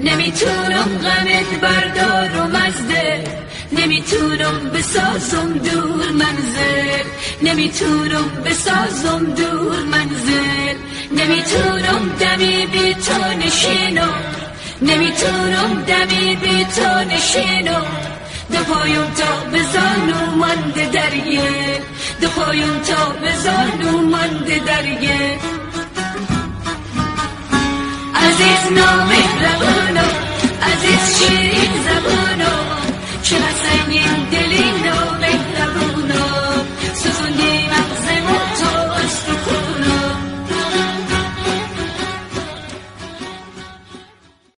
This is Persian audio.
نمیتونم غمت بردارم از دل، نمیتونم بسازم دور منزل، نمیتونم بسازم دور منزل، نمیتونم دمی بی تو نشینم، نمیتونم دمی بی تو نشینم. دو پایم تا به زانو مانده در گل، دو پایم تا به زانو مانده در گل. عزیز نامهربانم، عزیز شیرین زبانم، چه سنگین